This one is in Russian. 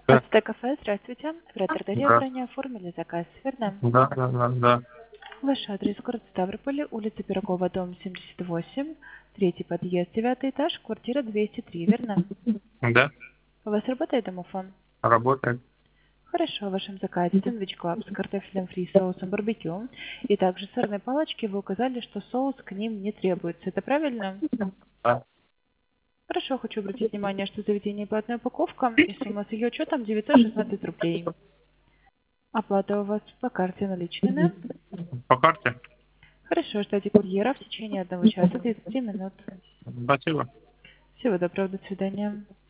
Да, АЦТ кафе, здравствуйте. В Роттердере да, ранее оформили заказ, верно? да. Ваш адрес город Ставрополь, улица Пирогова, дом 78, третий подъезд, 9 этаж, квартира 203, верно? Да, У вас работает домофон? работает. Хорошо, в вашем заказе сэндвич клаб с картофелем фри, соусом барбекю и также сырной палочки вы указали, что соус к ним не требуется. Это правильно? Да. Хорошо, хочу обратить внимание, что заведение платная упаковка и сумма с ее учетом 916 рублей. Оплата у вас по карте наличными. По карте? Хорошо, ждите курьера в течение 1 часа 30 минут. Спасибо. Всего доброго, до свидания.